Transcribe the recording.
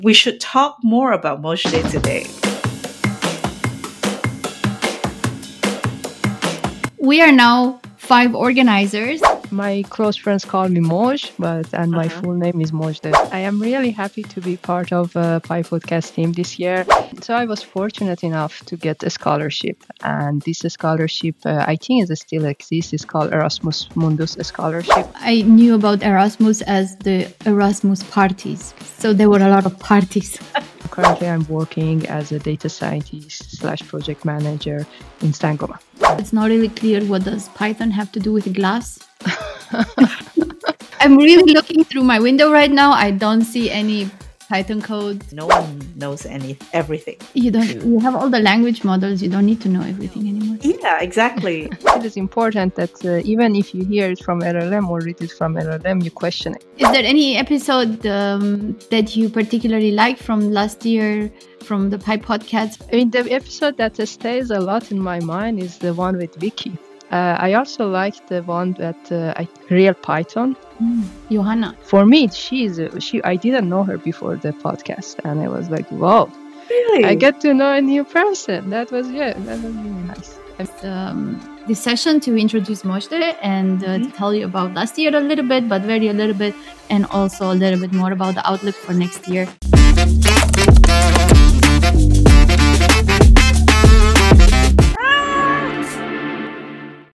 We should talk more about Mojde today. We are now 5 organizers. My close friends call me Moj, and my full name is Mojde. I am really happy to be part of Pi Podcast team this year. So I was fortunate enough to get a scholarship, and this scholarship, I think it still exists. It's called Erasmus Mundus Scholarship. I knew about Erasmus as the Erasmus parties. So there were a lot of parties. Currently, I'm working as a data scientist / project manager in Sangoma. It's not really clear what does Python have to do with glass. I'm really looking through my window right now. I don't see any Python code. No one knows everything. You have all the language models. You don't need to know everything anymore. Yeah, exactly. It is important that even if you hear it from LLM or read it from LLM, you question it. Is there any episode that you particularly liked from last year from the Pi Podcast? The episode that stays a lot in my mind is the one with Vicky. I also liked the one that Real Python. Johanna. For me, I didn't know her before the podcast, and I was like, wow. Really? I get to know a new person. That was really nice. This session to introduce Mojde and to tell you about last year a little bit, but very a little bit, and also a little bit more about the outlook for next year.